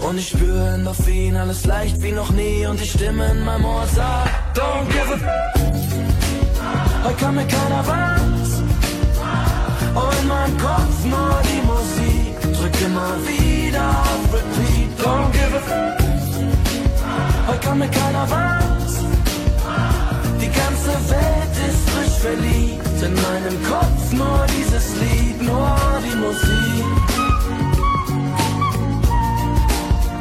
Und ich spüre Endorphin, alles leicht wie noch nie. Und die Stimme in meinem Ohr sagt, don't give a heute kann mir keiner was. Oh, in meinem Kopf nur die Musik. Drück immer wieder auf Repeat. Don't give a heute kann mir keiner was. Die ganze Welt ist frisch verliebt. In meinem Kopf nur dieses Lied, nur die Musik.